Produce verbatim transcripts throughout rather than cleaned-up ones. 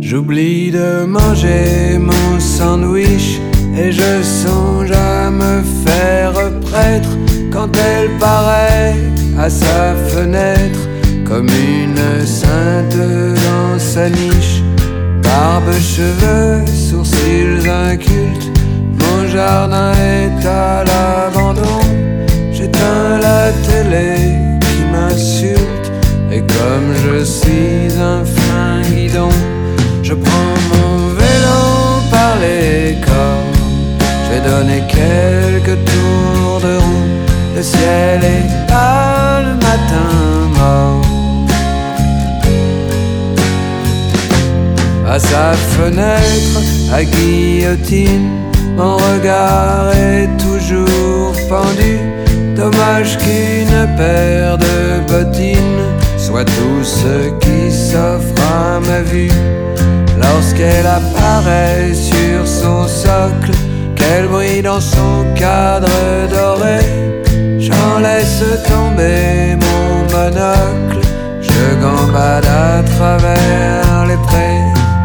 J'oublie de manger mon sandwich et je songe à me faire prêtre quand elle paraît à sa fenêtre comme une sainte dans sa niche. Barbe, cheveux, sourcils incultes, mon jardin est à l'abandon. J'éteins la télé qui m'insulte et comme je suis un fin guidon, je prends mon vélo par les cornes. J'ai donné quelques tours de roue. Le ciel est pâle, le matin mort. À sa fenêtre, à guillotine, mon regard est toujours pendu. Dommage qu'une paire de bottines soit tout ce qui s'offre à ma vue. Lorsqu'elle apparaît sur son socle, qu'elle brille dans son cadre doré, j'en laisse tomber mon monocle. Je gambade à travers les prés.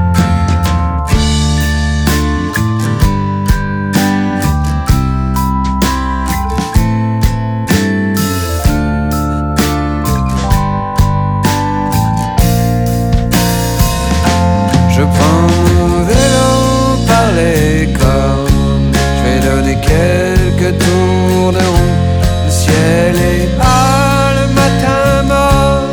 Je prends mon vélo par les cornes, je vais donner quelques tours de roue. Le ciel est pâle, le matin mort.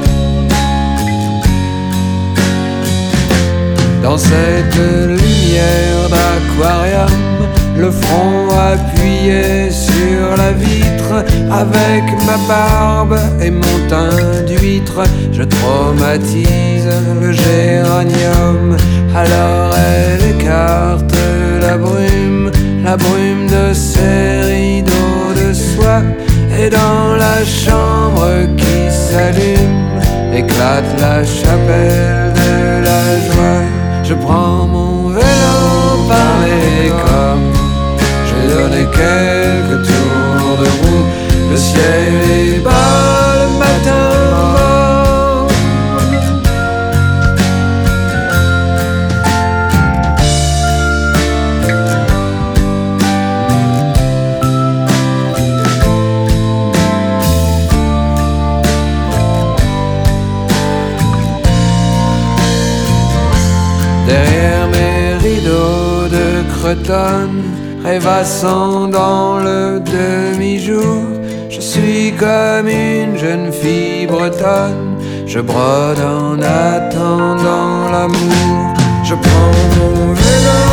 Dans cette lumière d'aquarium, le front appuyé sur la vitre, avec ma barbe et mon teint d'huître, je traumatise le géranium. Alors elle écarte la brume, la brume de ses rideaux de soie, et dans la chambre qui s'allume, éclate la chapelle de la joie. Je prends mon vélo par les cornes, j'ai donné quelques tours de roue. Le ciel est bas, le matin mort. Derrière mes rideaux de cretonne, rêvassant dans le demi-jour, je suis comme une jeune fille bretonne. Je brode en attendant l'amour. Je prends mon vélo